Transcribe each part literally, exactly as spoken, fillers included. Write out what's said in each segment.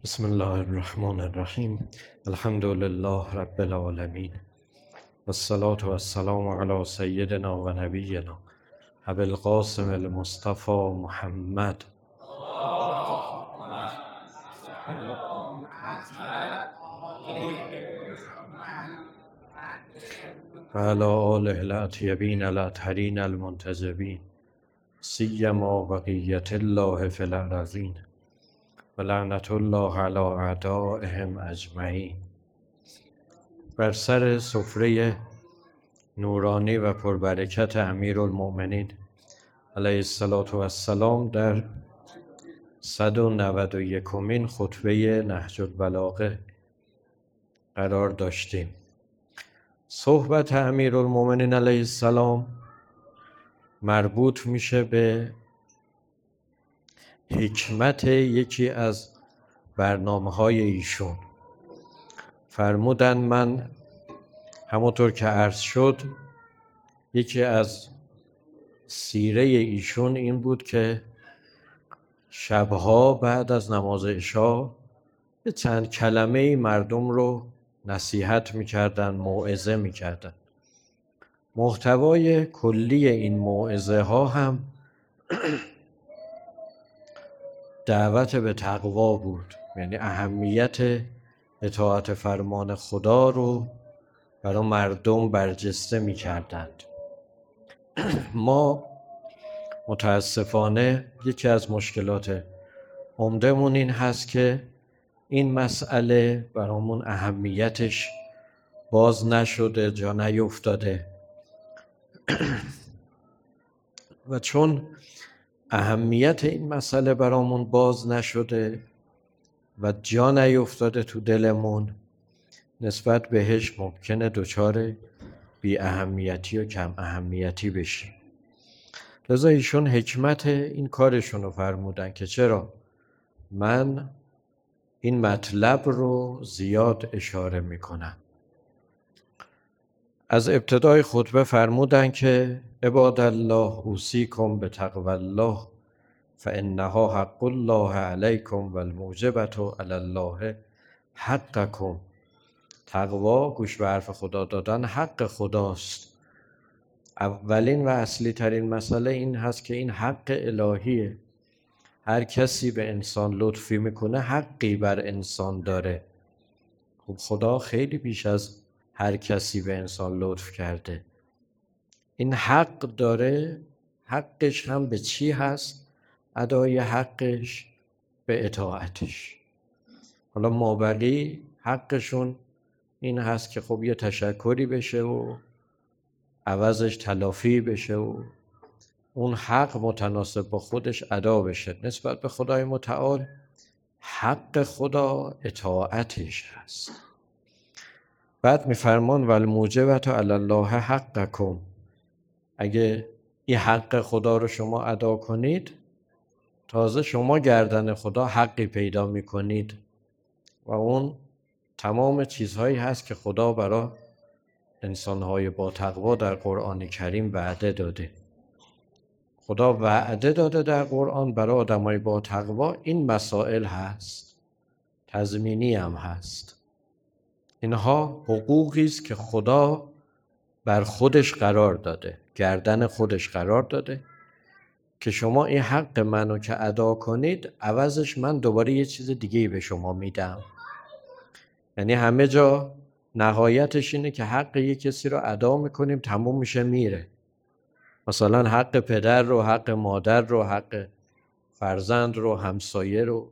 بسم الله الرحمن الرحیم. الحمد لله رب العالمین والصلاة والسلام علی سیدنا و نبینا ابی القاسم المصطفى محمد و علی آله الاطیبین الاطهرین المنتجبین سیما بقیة الله فی الارضین و لعنة الله علی اعدائهم اجمعین. بر سر سفره نورانی و پربرکت امیرالمؤمنین علیه السلام در صد و نود و یکمین خطبه نهج البلاغه قرار داشتیم. صحبت امیرالمؤمنین علیه السلام مربوط میشه به حکمت یکی از برنامه های ایشون. فرمودن من همونطور که عرض شد یکی از سیره ایشون این بود که شبها بعد از نماز عشا به چند کلمه مردم رو نصیحت میکردن، موعظه میکردن. محتوای کلی این موعظه ها هم دعوت به تقوا بود، یعنی اهمیت اطاعت فرمان خدا رو برای مردم برجسته میکردند. ما متاسفانه یکی از مشکلات عمده‌مون این هست که این مسئله برامون اهمیتش باز نشده، جا نیفتاده و چون اهمیت این مسئله برامون باز نشده و جا نیفتاده تو دلمون، نسبت بهش ممکنه دچار بی اهمیتی و کم اهمیتی بشیم. لذا ایشون حکمت این کارشون رو فرمودن که چرا من این مطلب رو زیاد اشاره میکنم. از ابتدای خطبه فرمودن که عباد الله اوصیکم بتقوی الله فانها حق الله علیکم و الموجبة علی الله حقکم. تقوا، گوش به حرف خدا دادن، حق خداست. اولین و اصلی ترین مسئله این هست که این حق الهیه. هر کسی به انسان لطفی میکنه حقی بر انسان داره. خب خدا خیلی بیش از هر کسی به انسان لطف کرده. این حق داره. حقش هم به چی هست؟ ادای حقش به اطاعتش. حالا مابقی حقشون این هست که خب یه تشکری بشه و عوضش تلافی بشه و اون حق متناسب با خودش ادا بشه. نسبت به خدای متعال حق خدا اطاعتش هست. بعد میفرمان والموجبة علی الله حقکم. اگه این حق خدا رو شما ادا کنید، تازه شما گردن خدا حقی پیدا میکنید و اون تمام چیزهایی هست که خدا برای انسانهای با تقوا در قرآن کریم وعده داده. خدا وعده داده در قرآن برای آدمای با تقوا این مسائل هست، تضمینی هم هست. اینها حقوقی است که خدا بر خودش قرار داده، گردن خودش قرار داده که شما این حق منو که ادا کنید، عوضش من دوباره یه چیز دیگه به شما میدم. یعنی همه جا نهایتش اینه که حق یک کسی رو ادا میکنیم، تموم میشه میره. مثلا حق پدر رو، حق مادر رو، حق فرزند رو، همسایه رو،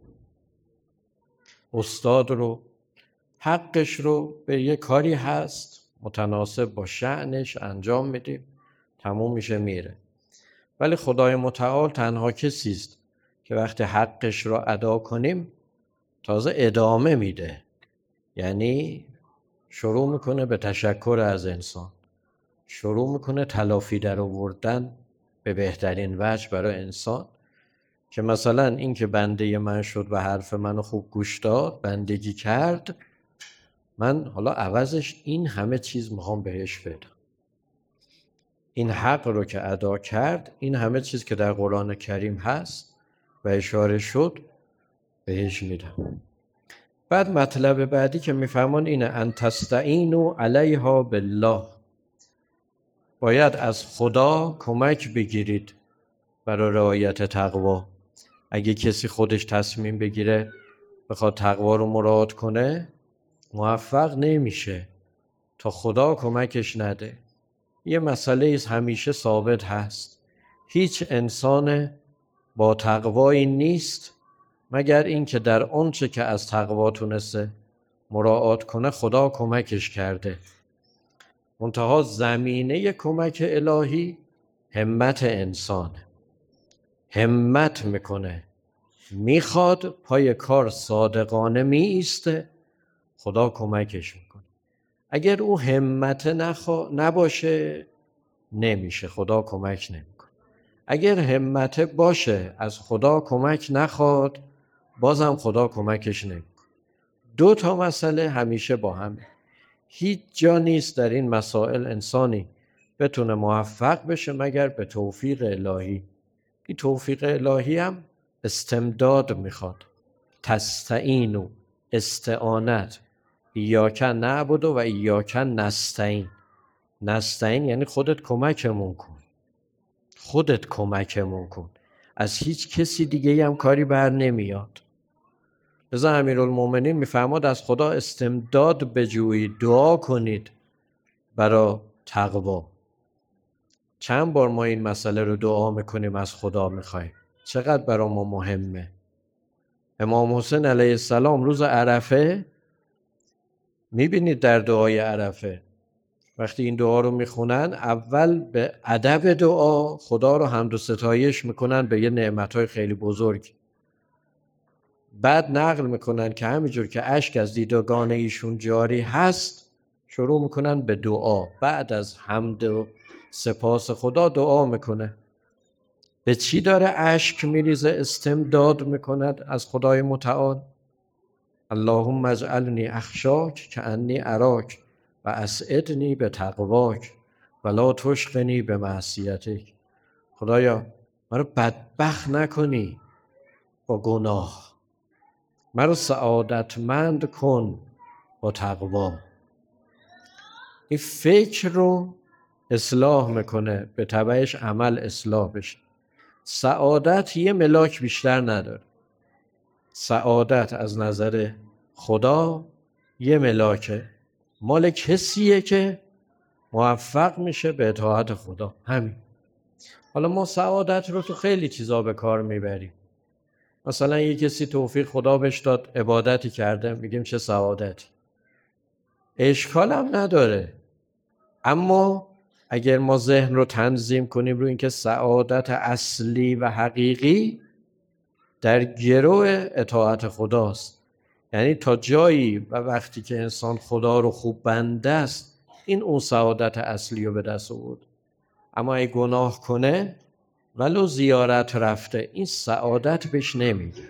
استاد رو، حقش رو به یه کاری هست متناسب با شأنش انجام میدیم، تموم میشه میره. ولی خدای متعال تنها کسی است که وقتی حقش رو ادا کنیم تازه ادامه میده. یعنی شروع میکنه به تشکر از انسان، شروع میکنه تلافی در آوردن به بهترین وجه برای انسان، که مثلا این که بنده من شد و حرف منو خوب گوش داد، بندگی کرد، من حالا عوضش این همه چیز میخوام بهش بدم. این حق رو که ادا کرد، این همه چیز که در قرآن کریم هست و اشاره شد بهش میدم. بعد مطلب بعدی که میفهمون اینه ان تستعینوا علیها بالله، باید از خدا کمک بگیرید برای رعایت تقوا. اگه کسی خودش تصمیم بگیره بخواد تقوا رو مراعات کنه موفق نمیشه تا خدا کمکش نده. یه مسئله ایست همیشه ثابت هست، هیچ انسان با تقوایی نیست مگر این که در آنچه که از تقوا تونسته مراعات کنه خدا کمکش کرده. منتها زمینه کمک الهی همت انسانه. همت میکنه، میخواد، پای کار صادقانه می ایسته، خدا کمکش میکنه. اگر او همت نخوا... نباشه نمیشه، خدا کمک نمیکنه. اگر همت باشه از خدا کمک نخواد بازم خدا کمکش نمیکنه. دو تا مسئله همیشه با همه. هیچ جا نیست در این مسائل انسانی بتونه موفق بشه مگر به توفیق الهی. این توفیق الهی هم استمداد میخواد. تستعینوا، استعانت، ایاک نعبد و ایاک نستعین. نستعین یعنی خودت کمکمون کن، خودت کمکمون کن، از هیچ کسی دیگه هم کاری بر نمیاد. لذا امیرالمومنین میفرماد از خدا استمداد بجویید، دعا کنید برای تقوا. چند بار ما این مسئله رو دعا میکنیم از خدا میخوایم، چقدر برای ما مهمه. امام حسین علیه السلام روز عرفه میبینید در دعای عرفه وقتی این دعا رو میخونن اول به ادب دعا خدا رو حمد و ستایش میکنن به یه نعمتهای خیلی بزرگ. بعد نقل میکنن که همینجور که اشک از دیدگان ایشون جاری هست شروع میکنن به دعا. بعد از حمد و سپاس خدا دعا میکنه. به چی داره اشک میریزه استمداد میکند از خدای متعال؟ اللهم اجعلنی اخشاک کأنی اراک و اسعدنی به تقواک ولا تشقنی به معصیتک. خدایا منو بدبخت نکنی با گناه، منو سعادتمند کن با تقوا. این فکر رو اصلاح میکنه، به تبعش عمل اصلاح بشه. سعادت یه ملاک بیشتر نداره. سعادت از نظر خدا یه ملاکه، مال کسیه که موفق میشه به اطاعت خدا. همین. حالا ما سعادت رو تو خیلی چیزا به کار میبریم. مثلا یه کسی توفیق خدا بهش داد عبادتی کرده، میگیم چه سعادتی. اشکال هم نداره، اما اگر ما ذهن رو تنظیم کنیم رو اینکه سعادت اصلی و حقیقی در گروه اطاعت خداست، یعنی تا جایی و وقتی که انسان خدا رو خوب بنده است این اون سعادت اصلی رو به دست آورد. اما اگه گناه کنه ولو زیارت رفته این سعادت بهش نمیده.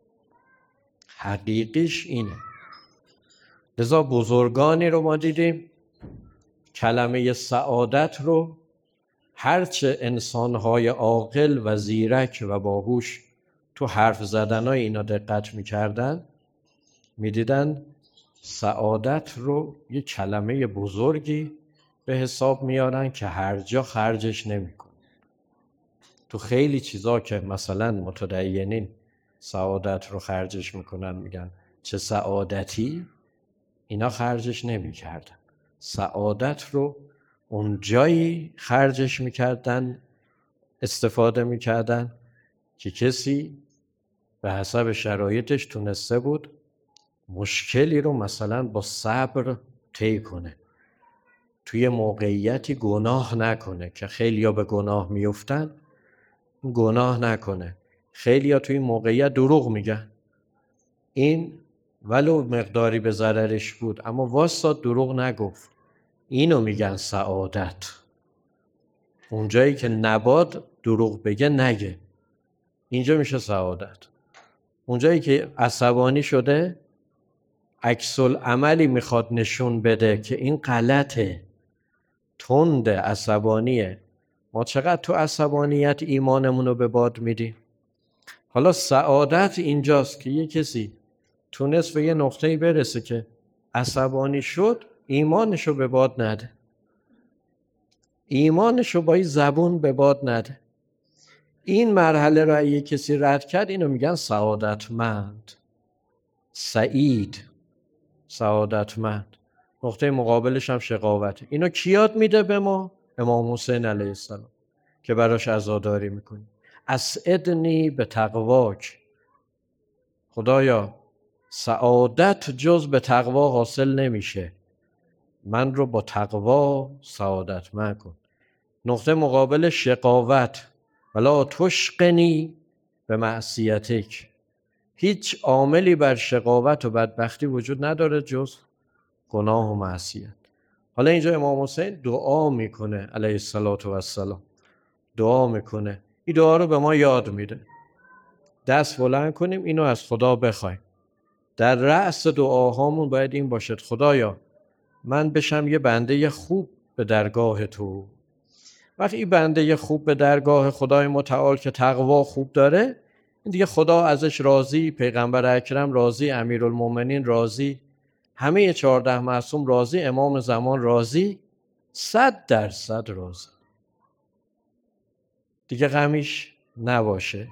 حقیقیش اینه. لذا بزرگانی رو ما دیدیم کلمه سعادت رو هرچه انسانهای عاقل و زیرک و باهوش تو حرف زدنای اینا دقت میکردن میدیدن سعادت رو یه کلمه بزرگی به حساب میارن که هر جا خرجش نمیکن. تو خیلی چیزا که مثلا متدینین سعادت رو خرجش میکنن میگن چه سعادتی، اینا خرجش نمیکردن. سعادت رو اون جایی خرجش میکردن، استفاده میکردن که کسی به حسب شرایطش تونسته بود مشکلی رو مثلا با صبر طی کنه، توی موقعیتی گناه نکنه که خیلی ها به گناه میفتن، گناه نکنه. خیلی ها توی موقعیت دروغ میگن، این ولو مقداری به ضررش بود اما واسطاد دروغ نگفت، اینو میگن سعادت. اونجایی که نباد دروغ بگه نگه، اینجا میشه سعادت. اونجایی که عصبانی شده عکس العملی میخواد نشون بده که این غلطه، تنده، عصبانیه. ما چقدر تو عصبانیت ایمانمون رو به باد میدیم. حالا سعادت اینجاست که یه کسی تونست به یه نقطه‌ای برسه که عصبانی شد، ایمانشو به باد نده، ایمانشو با این زبون به باد نده. این مرحله را اگه کسی رد کرد اینو میگن سعادتمند، سعید، سعادتمند. نقطه مقابلش هم شقاوته. اینو کی یاد میده به ما؟ امام حسین علیه السلام که براش عزاداری میکنی. اسعدنی به تقواک، خدایا سعادت جز به تقوا حاصل نمیشه، من رو با تقوا سعادتمند کن. نقطه مقابل شقاوت، ولا تشقنی به معصیتک. هیچ عاملی بر شقاوت و بدبختی وجود نداره جز گناه و معصیت. حالا اینجا امام حسین دعا میکنه علیه السلام، دعا میکنه. این دعا رو به ما یاد میده. دست بلند کنیم اینو از خدا بخوایم. در رأس دعاهامون باید این باشد: خدایا من بشم یه بنده خوب به درگاه تو. وقتی این بنده خوب به درگاه خدای متعال که تقوا خوب داره، این دیگه خدا ازش راضی، پیغمبر اکرم راضی، امیرالمومنین راضی، همه چهارده معصوم راضی، امام زمان راضی، صد درصد راضی. دیگه غمیش نباشه.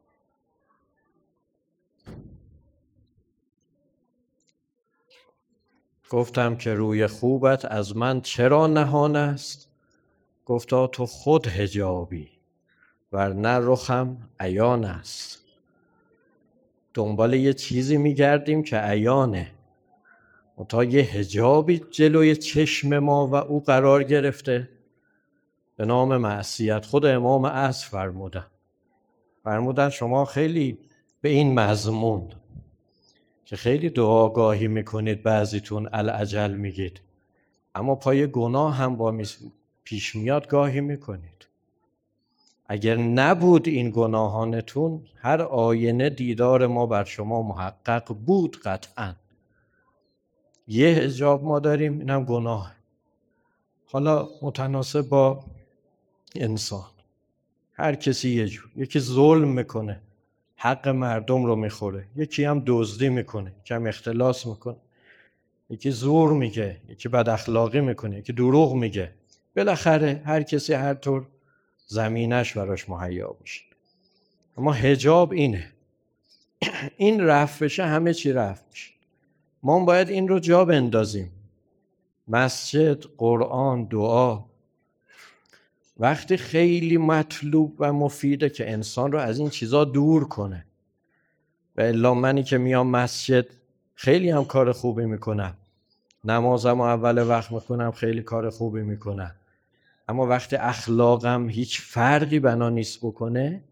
گفتم که روی خوبت از من چرا نهان است؟ گفتا تو خود حجابی ورنه رخم عیان است. دنبال یه چیزی میگردیم که عیانه، تا یه حجابی جلوی چشم ما و او قرار گرفته به نام معصیت. خود امام عصر فرمودن فرمودن شما خیلی به این مضمون که خیلی دعاگاهی میکنید، بعضیتون العجل میگید، اما پای گناه هم با پیش میاد گاهی میکنید. اگر نبود این گناهانتون، هر آینه دیدار ما بر شما محقق بود قطعا. یه حجاب ما داریم، اینم گناه. حالا متناسب با انسان، هر کسی یه جور. یکی ظلم میکنه، حق مردم رو میخوره، یکی هم دزدی میکنه، یکی هم اختلاس میکنه، یکی زور میگه، یکی بد اخلاقی میکنه، یکی دروغ میگه. بالاخره هر کسی هر طور زمینش براش مهیا باشه. اما حجاب اینه، این رفع بشه همه چی رفع میشه. ما باید این رو جا بندازیم. مسجد، قرآن، دعا وقتی خیلی مطلوب و مفیده که انسان رو از این چیزا دور کنه. و الا منی که میام مسجد خیلی هم کار خوبی میکنم، نمازم اول وقت میکنم، خیلی کار خوبی میکنم، اما وقتی اخلاقم هیچ فرقی بنا نیست بکنه،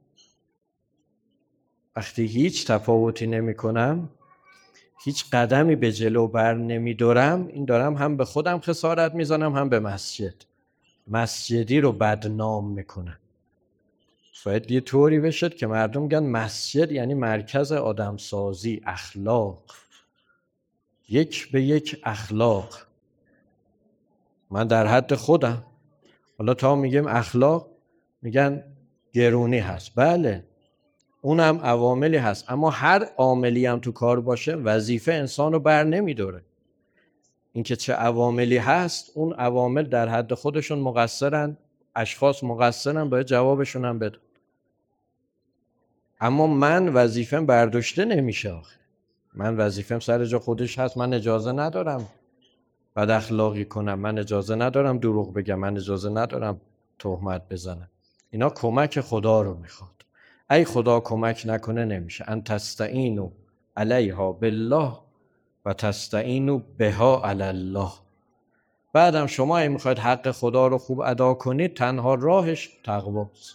وقتی هیچ تفاوتی نمی کنم، هیچ قدمی به جلو بر نمی دارم، این دارم هم به خودم خسارت میزنم هم به مسجد. مسجدی رو بدنام میکنم. باید یه طوری بشد که مردم میگن مسجد یعنی مرکز آدمسازی، اخلاق، یک به یک اخلاق. من در حد خودم. حالا تا میگیم اخلاق میگن گرونی هست، بله اونم عواملی هست، اما هر عاملی هم تو کار باشه وظیفه انسان رو بر نمیداره. اینکه چه عواملی هست، اون عوامل در حد خودشون مقصرن، اشخاص مقصرن، باید جوابشون هم بده. اما من وظیفم برداشته نمیشه آخه. من وظیفم سر جا خودش هست. من اجازه ندارم بد اخلاقی کنم، من اجازه ندارم دروغ بگم، من اجازه ندارم تهمت بزنم. اینا کمک خدا رو میخواد. ای خدا کمک نکنه نمیشه. ان تستعینوا علیها بالله و تستعینوا بها علی الله. بعدم شما اگه میخواید حق خدا رو خوب ادا کنید، تنها راهش تقواست.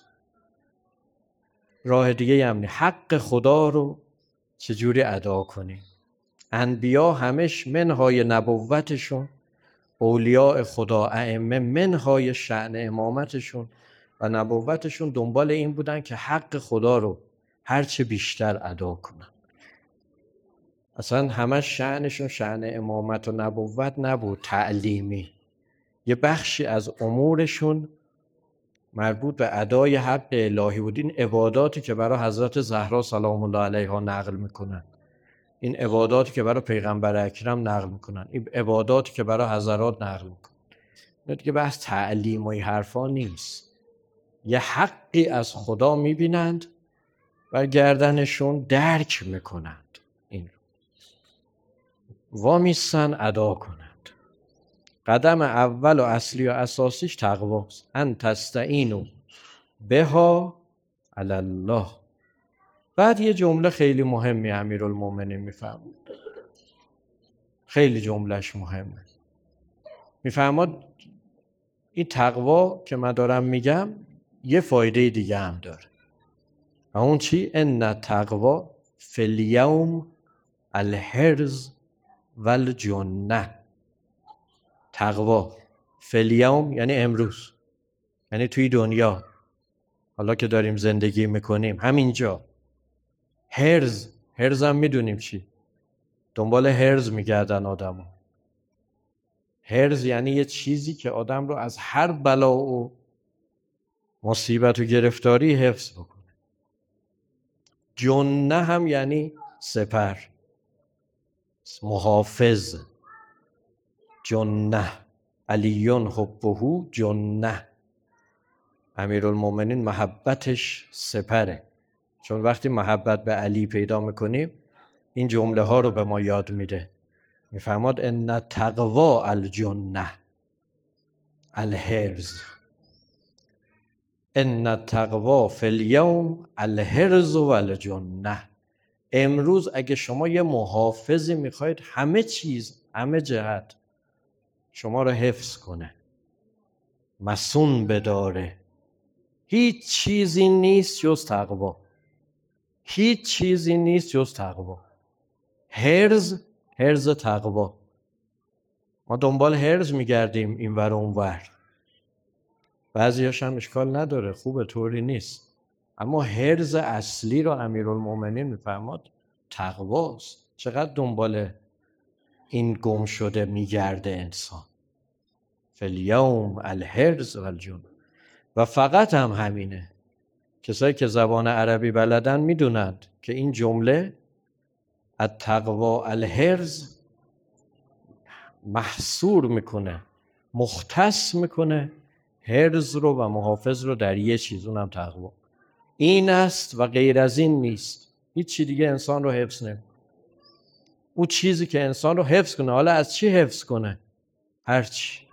راه دیگه هم نه. حق خدا رو چجوری ادا کنیم؟ انبیا همش منهای نبوتشون، اولیاء خدا ائمه منهای شأن امامتشون و نبوتشون دنبال این بودن که حق خدا رو هرچه بیشتر ادا کنن. اصلا همش شأنشون شأن امامت و نبوت نبود، تعلیمی. یه بخشی از امورشون مربوط به ادای حق الهی بود. این عباداتی که برای حضرت زهرا سلام الله علیها نقل میکنن، این عباداتی که برای پیغمبر اکرم نقل میکنن، این عباداتی که برای حضرات نقل میکنن، نه دیگه بحث تعلیم و این حرفا نیست. یه حقی از خدا میبینند و گردنشون درک میکنند، این رو وامیستن ادا کنند. قدم اول و اصلی و اساسیش تقواست. ان تستعینوا بها علی الله. بعد یه جمله خیلی مهمی امیرالمومنین میفرماد، خیلی جملهش مهمه. میفرماد این تقوا که من دارم میگم یه فایده دیگه هم داره. و اون چی؟ ان تقوا فی الیوم الحرز والجنه. تقوا فی الیوم یعنی امروز، یعنی توی دنیا، حالا که داریم زندگی میکنیم همینجا. حرز، حرز هم میدونیم چی، دنبال حرز میگردن آدم ها. حرز یعنی یه چیزی که آدم رو از هر بلا و مصیبت و گرفتاری حفظ بکنه. جنه هم یعنی سپر، محافظ. جنه علیون حبه جنه. امیرالمومنین محبتش سپره. چون وقتی محبت به علی پیدا میکنیم این جمله ها رو به ما یاد میده. میفرماد ان تقوا الجنه الحرز. ان تقوا فی الیوم الحرز والجنه. امروز اگه شما یه محافظی میخواید همه چیز، همه جهت شما رو حفظ کنه، مصون بداره، هیچ چیزی نیست جز تقوا. هیچ چیزی نیست جز تقوا. حرز، حرز تقوا. ما دنبال حرز میگردیم این ور اون ور، بعضیاش هم اشکال نداره، خوبه، طوری نیست، اما حرز اصلی رو امیرالمومنین میفرماد تقواست. چقدر دنبال این گم شده میگرده انسان. فالیوم الحرز والجنه. و فقط هم همینه. کسایی که زبان عربی بلدن میدونند که این جمله التقوا الحرز محصور میکنه، مختص میکنه حرز رو و محافظ رو در یه چیز، اونم تقوا. این است و غیر از این نیست. هیچ چی دیگه انسان رو حفظ نمیکنه. اون چیزی که انسان رو حفظ کنه، حالا از چی حفظ کنه؟ هرچی،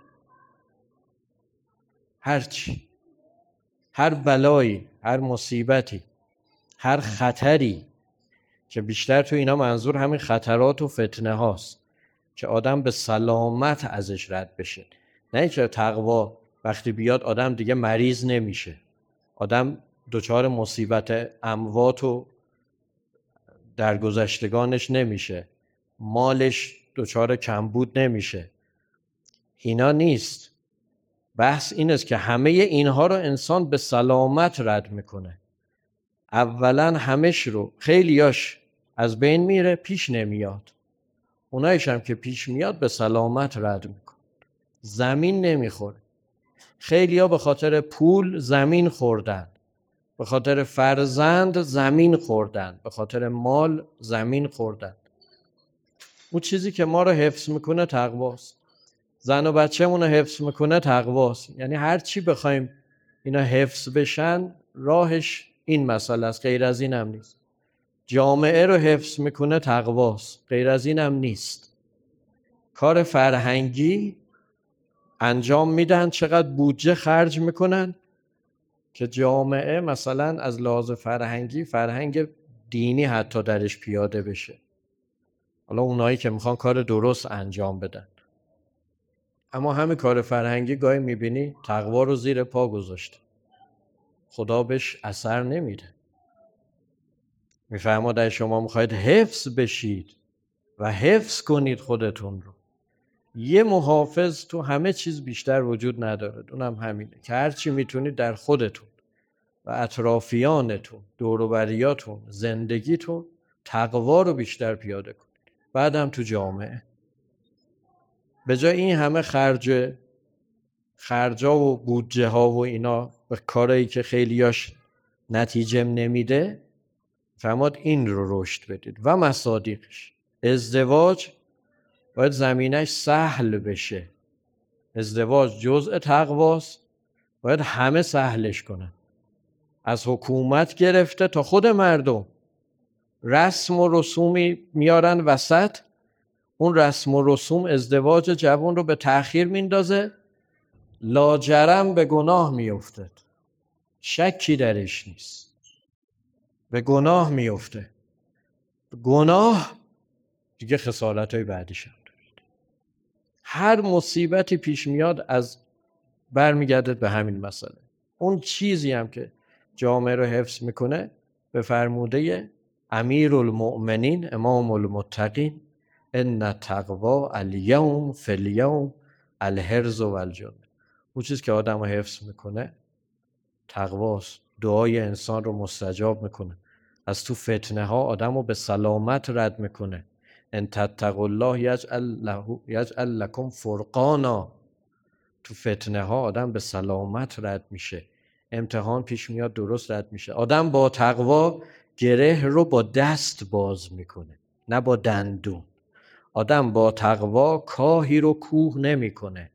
هرچی، هر بلایی، هر مصیبتی، هر خطری، که بیشتر تو اینا منظور همین خطرات و فتنه هاست که آدم به سلامت ازش رد بشه. نه که تقوا وقتی بیاد آدم دیگه مریض نمیشه، آدم دچار مصیبت اموات و درگذشتگانش نمیشه، مالش دچار کمبود نمیشه. اینا نیست. بحث این است که همه اینها رو انسان به سلامت رد میکنه. اولا همش رو، خیلیاش از بین میره، پیش نمیاد. اونایش هم که پیش میاد به سلامت رد میکنه. زمین نمیخوره. خیلیا به خاطر پول زمین خوردن، به خاطر فرزند زمین خوردن، به خاطر مال زمین خوردن. اون چیزی که ما رو حفظ میکنه تقواست. زن و بچه‌مون رو حفظ میکنه تقواست. یعنی هر چی بخوایم اینا حفظ بشن راهش این مسئله است، غیر از این هم نیست. جامعه رو حفظ میکنه تقواست، غیر از این هم نیست. کار فرهنگی انجام میدن، چقدر بودجه خرج میکنن که جامعه مثلا از لحاظ فرهنگی، فرهنگ دینی حتی درش پیاده بشه. حالا اونایی که میخوان کار درست انجام بدن، اما همین کار فرهنگی گاهی میبینی تقوا رو زیر پا گذاشته، خدا بهش اثر نمیده. میفرماد اگه شما میخواید حفظ بشید و حفظ کنید خودتون رو، یه محافظ تو همه چیز بیشتر وجود نداره، اونم همینه که هرچی میتونید در خودتون و اطرافیانتون، دور و بریاتون، زندگیتون تقوا رو بیشتر پیاده کنید. بعدم تو جامعه به جای این همه خرج خرجا و بودجه ها و اینا به کارایی که خیلیاش نتیجه نمیده، فرماد این رو رشد بدید و مصادیقش. ازدواج باید زمینش سهل بشه. ازدواج جزء تقواست، باید همه سهلش کنن، از حکومت گرفته تا خود مردم. رسم و رسومی میارن وسط، اون رسم و رسوم ازدواج جوان رو به تأخیر میندازه، لاجرم به گناه میفته، شکی درش نیست، به گناه میفته. گناه دیگه خسارت‌های بعدیش هم دارید. هر مصیبتی پیش میاد از برمیگرده به همین مسئله. اون چیزی هم که جامعه رو حفظ میکنه به فرموده امیر المؤمنین امام المتقین ان التقوی الیوم فی الیوم الحرز و الجنه. اون چیز که آدم رو حفظ میکنه تقواست، دعای انسان رو مستجاب میکنه، از تو فتنه ها آدم رو به سلامت رد میکنه. ان تتقوا الله یجعل له یجعل لکم فرقانا. تو فتنه ها آدم به سلامت رد میشه، امتحان پیش میاد درست رد میشه. آدم با تقوا گره رو با دست باز میکنه نه با دندون. آدم با تقوا کاهی رو کوه نمیکنه،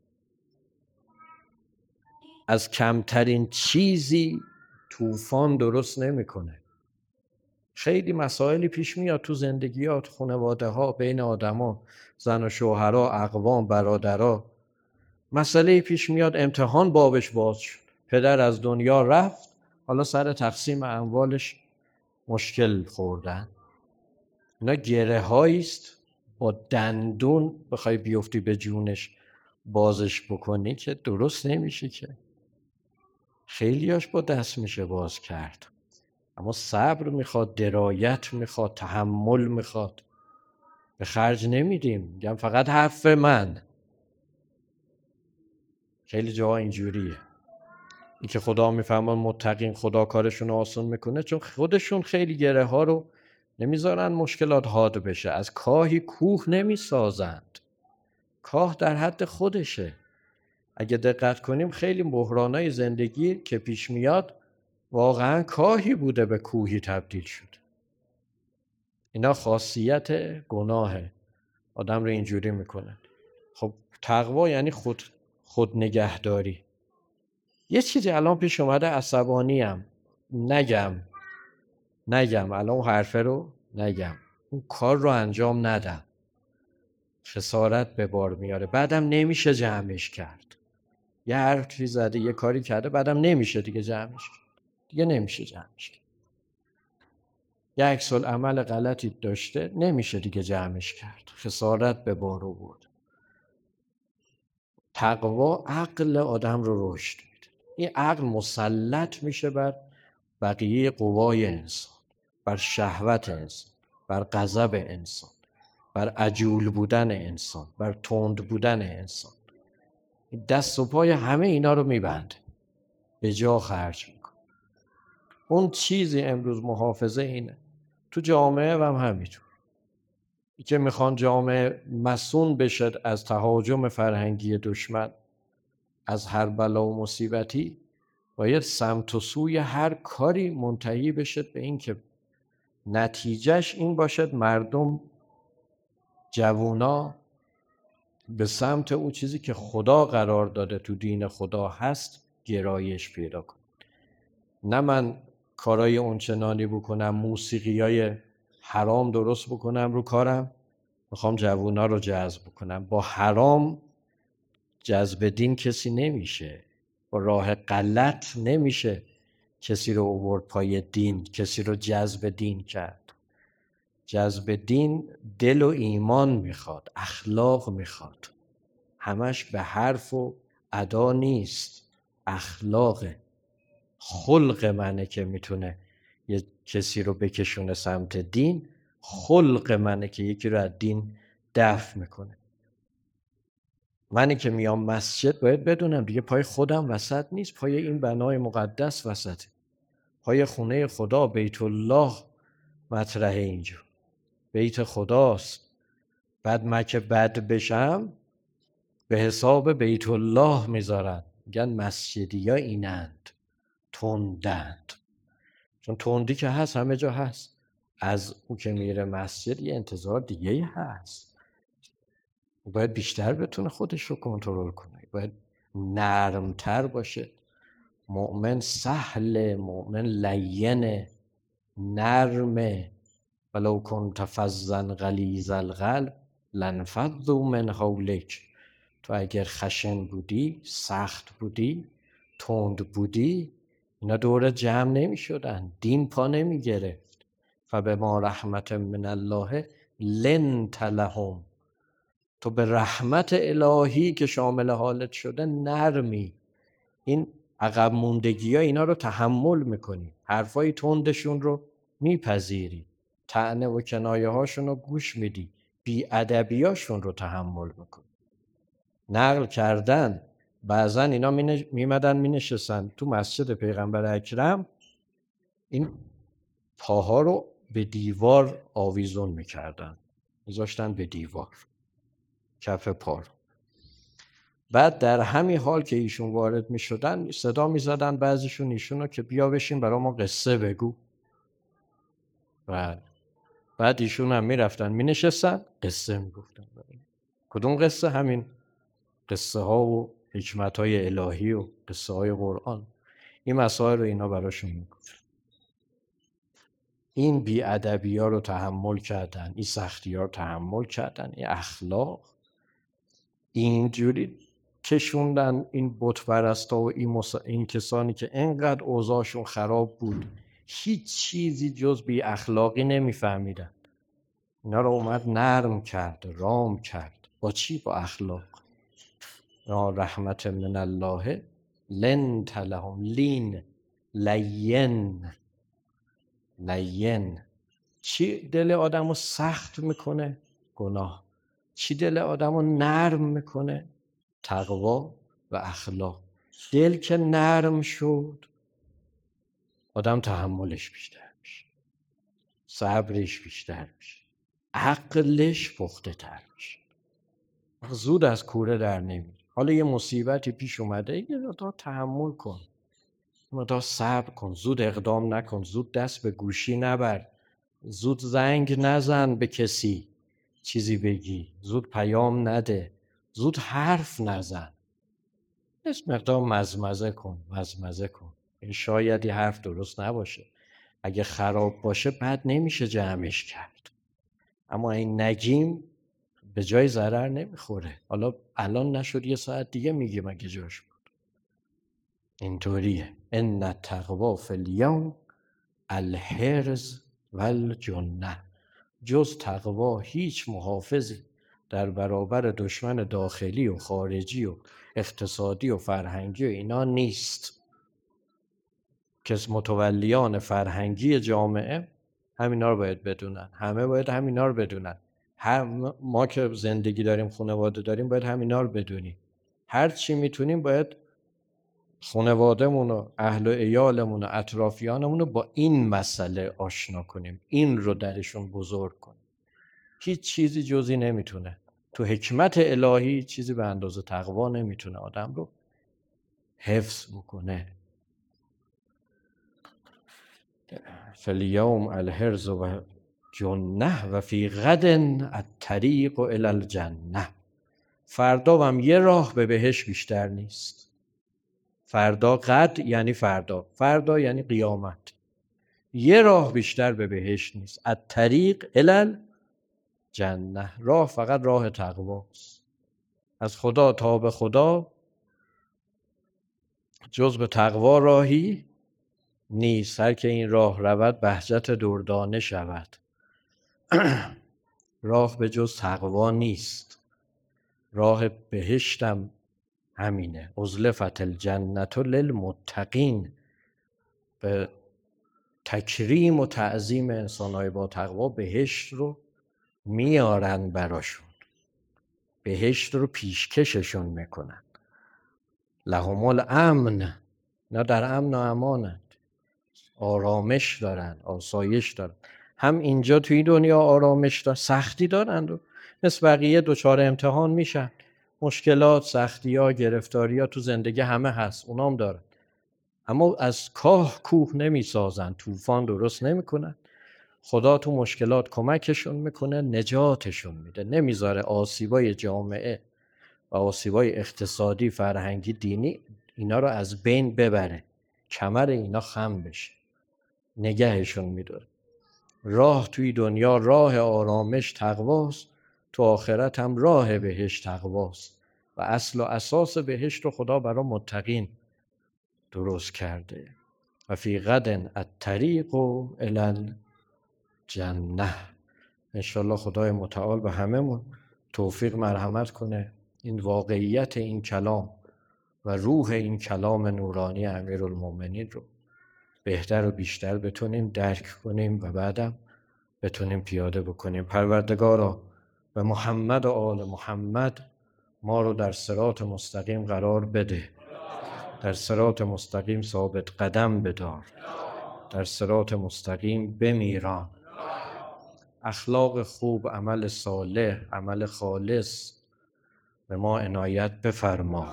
از کمترین چیزی طوفان درست نمیکنه. خیلی مسائلی پیش میاد تو زندگیات، خانواده ها، بین آدما، زن و شوهرها، اقوام، برادرها. مسئله پیش میاد، امتحان بابش باز شد، پدر از دنیا رفت، حالا سر تقسیم اموالش مشکل خوردن. اینا گره هاییست، با دندون بخوای بیفتی به جونش بازش بکنی که درست نمیشه، که خیلیاش با دست میشه باز کرد، اما صبر میخواد، درایت میخواد، تحمل میخواد. به خرج نمیدیم، میگم فقط حرف من. خیلی جاها اینجوریه. این که خدا میفهمن متقین خدا کارشون رو آسان میکنه، چون خودشون خیلی گره ها رو نمیذارن مشکلات حاد بشه، از کاهی کوه نمیسازند. کاه در حد خودشه. اگه دقت کنیم خیلی بحرانای زندگی که پیش میاد واقعا کاهی بوده به کوهی تبدیل شد. اینا خاصیت گناهه، آدم رو اینجوری میکنه. خب تقوا یعنی خود خود نگهداری. یه چیزی الان پیش اومده، عصبانیم، نگم نگم الان حرفه رو نگم، اون کار رو انجام ندم، خسارت به بار میاره، بعدم نمیشه جمعش کرد. یه حرفی زده، یه کاری کرده، بعدم نمیشه دیگه جمعش کرد، دیگه نمیشه جمعش کرد. یه عکس العمل غلطی داشته، نمیشه دیگه جمعش کرد، خسارت به بار آورد. تقوا عقل آدم رو رشد میده. این عقل مسلط میشه بر بقیه قوای انسان، بر شهوت انسان، بر غضب انسان، بر عجول بودن انسان، بر تند بودن انسان. دست و پای همه اینا رو میبنده، به جا خرج میکنه. اون چیزی امروز محافظه اینه تو جامعه و هم همینطور که میخوان جامعه مسون بشه از تهاجم فرهنگی دشمن، از هر بلا و مصیبتی، باید سمت و سوی هر کاری منتهی بشه به این که نتیجهش این باشد مردم، جوونا به سمت اون چیزی که خدا قرار داده تو دین خدا هست گرایش پیدا کنه. نه من کارای اونچنانی بکنم، موسیقیای حرام درست بکنم رو کارم، میخوام جوونا رو جذب کنم. با حرام جذب دین کسی نمیشه، با راه غلط نمیشه کسی رو آورد پای دین، کسی رو جذب دین کرد. جذب دین دل و ایمان میخواد، اخلاق میخواد، همش به حرف و ادا نیست، اخلاقه، خلق منه که میتونه یه کسی رو بکشونه سمت دین، خلق منه که یکی رو از دین دفع میکنه. منی که میام مسجد باید بدونم دیگه پای خودم وسط نیست، پای این بنای مقدس وسطه، پای خونه خدا، بیت الله مطرحه، اینجا بیت خداست. بعد من که بد بشم به حساب بیت الله میذارن، میگن مسجدی ها اینند، تندند. چون تندی که هست همه جا هست، از او که میره مسجد یه انتظار دیگه هست. باید بیشتر بتونه خودش رو کنترل کنه، باید نرمتر باشه. مؤمن سهل، مؤمن لینه، نرمه. ولو کنت فظا غلیظ القلب لانفضوا من حولک. تو اگر خشن بودی، سخت بودی، تند بودی، اینا دور جمع نمی شدن، دین پا نمی گرفت. فبما رحمت من الله لنت لهم. تو به رحمت الهی که شامل حالت شده نرمی، این عقب موندگی ها اینا رو تحمل میکنی، حرفای تندشون رو میپذیری، طعنه و کنایه هاشون رو گوش میدی، بی ادبی هاشون رو تحمل میکنی. نقل کردن بعضا اینا میمدن مینشستن تو مسجد پیغمبر اکرم، این پاها رو به دیوار آویزون میکردن، میذاشتن به دیوار کف پا رو. بعد در همین حال که ایشون وارد می شدن صدا می زدن بعضیشون ایشون رو که بیا بشین برای ما قصه بگو. بعد بعد ایشون هم می رفتن می نشستن قصه می گفتن. کدوم قصه؟ همین قصه ها و حکمت های الهی و قصه های قرآن. این مسائل رو اینا براشون می گفتن. این بی ادبی ها رو تحمل کردن، این سختی ها رو تحمل کردن، این اخلاق اینجوری کشوندن این بت پرستا و این, مس... این کسانی که اینقدر اوضاعشون خراب بود هیچ چیزی جز بی اخلاقی نمیفهمیدن. اینا رو اومد نرم کرد، رام کرد. با چی؟ با اخلاق. رحمت من الله لنت لهم. لین، لین، لین. چی دل آدم رو سخت میکنه؟ گناه. چی دل آدم رو نرم میکنه؟ تقوا و اخلاق. دل که نرم شد آدم تحملش بیشتر میشه، صبرش بیشتر میشه، عقلش پخته تر میشه، زود از کوره در نمیره. حالا یه مصیبتی پیش اومده، یه مقدار تحمل کن، یه مقدار صبر کن، زود اقدام نکن، زود دست به گوشی نبر، زود زنگ نزن به کسی چیزی بگی، زود پیام نده، زود حرف نزن. یک مقدار مزمزه کن، مزمزه کن. این شاید یه حرف درست نباشه، اگه خراب باشه بعد نمیشه جمعش کرد، اما این نگیم به جای ضرر نمیخوره. حالا الان نشد یه ساعت دیگه میگیم اگه جاش بود. اینطوریه. ان التقوا فی الیوم الحرز والجنه. جز تقوا هیچ محافظی در برابر دشمن داخلی و خارجی و اقتصادی و فرهنگی و اینا نیست. که متولیان فرهنگی جامعه همینا رو باید بدونن، همه باید همینا رو بدونن. هم ما که زندگی داریم، خانواده داریم، باید همینا رو بدونیم. هر چی میتونیم باید خانواده‌مون و اهل و عیالمون و اطرافیانمون رو با این مسئله آشنا کنیم، این رو درشون بزرگ کنیم. هیچ چیزی جزی نمیتونه، تو حکمت الهی چیزی به اندازه تقوا نمیتونه آدم رو حفظ بکنه. فالیوم الحرز و جنه و فی غد الطریق الی الجنه. فردا هم یه راه به بهشت بیشتر نیست. فردا، غد یعنی فردا، فردا یعنی قیامت. یه راه بیشتر به بهشت نیست. الطریق الی الجنه. راه فقط راه تقواست. از خدا تا به خدا جز به تقوا راهی نیست. هر که این راه رود بهجت دردانه شود. راه به جز تقوا نیست. راه بهشتم همینه. ازلفت الجنة للمتقین. به تکریم و تعظیم انسان‌های با تقوا بهشت رو میارن براشون، بهشت رو پیشکششون میکنن. لهم الامن. نه در امن و امانند، آرامش دارن، آسایش دارن. هم اینجا توی دنیا آرامش دارن، سختی دارن و مثل بقیه دچار امتحان میشن. مشکلات، سختی ها، گرفتاری ها تو زندگی همه هست، اونام دارن. اما از کاه کوه نمی سازن، طوفان درست نمی کنن. خدا تو مشکلات کمکشون میکنه، نجاتشون میده، نمیذاره آسیبای جامعه و آسیبای اقتصادی، فرهنگی، دینی اینا رو از بین ببره، کمر اینا خم بشه، نگهشون میداره. راه توی دنیا راه آرامش تقواست، تو آخرت هم راه بهشت تقواست و اصل و اساس بهشت رو خدا برای متقین درست کرده. و فی غد الطریق الی الجنه. انشالله خدای متعال به هممون توفیق مرحمت کنه این واقعیت این کلام و روح این کلام نورانی امیرالمومنین رو بهتر و بیشتر بتونیم درک کنیم و بعدم بتونیم پیاده بکنیم. پروردگارا به محمد و آل محمد ما رو در صراط مستقیم قرار بده، در صراط مستقیم ثابت قدم بدار، در صراط مستقیم بمیران. اخلاق خوب، عمل صالح، عمل خالص به ما عنایت بفرما.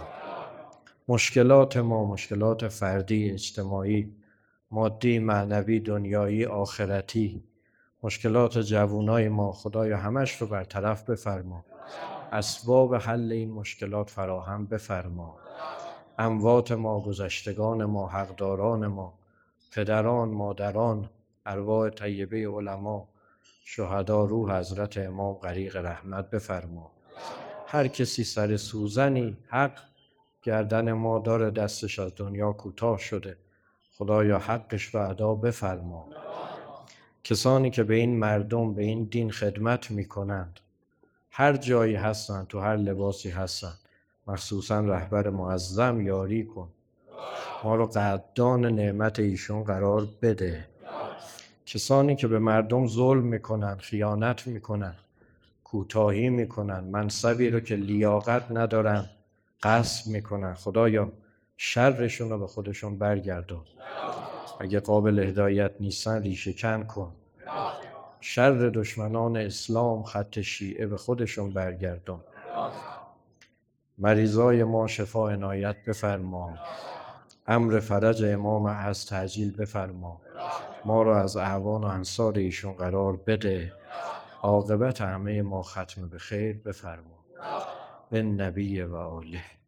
مشکلات ما، مشکلات فردی، اجتماعی، مادی، معنوی، دنیایی، آخرتی، مشکلات جوانای ما خدایا همش رو برطرف بفرما. اسباب حل این مشکلات فراهم بفرما. اموات ما، گذشتگان ما، حقداران ما، پدران، مادران، ارواح طیبه علما، شهدا، روح حضرت امام غریق رحمت بفرما. هر کسی سر سوزنی حق گردن ما داره، دستش از دنیا کوتاه شده، خدایا حقش رو ادا بفرما. کسانی که به این مردم، به این دین خدمت میکنند، هر جایی هستند، تو هر لباسی هستند، مخصوصا رهبر معظم یاری کن، ما رو قدردان نعمت ایشون قرار بده. کسانی که به مردم ظلم میکنن، خیانت میکنن، کوتاهی میکنن، منصبی رو که لیاقت ندارن غصب میکنن، خدایا شرشون رو به خودشون برگردان. اگه قابل هدایت نیستن ریشه کن کن. شر دشمنان اسلام، خط شیعه به خودشون برگردان. مریضای ما شفا عنایت بفرما. امر فرج امام از تعجیل بفرما. ما را از اعوان و انصار ایشون قرار بده. عاقبت همه ما ختم به خیر بفرما. به نبی و آله.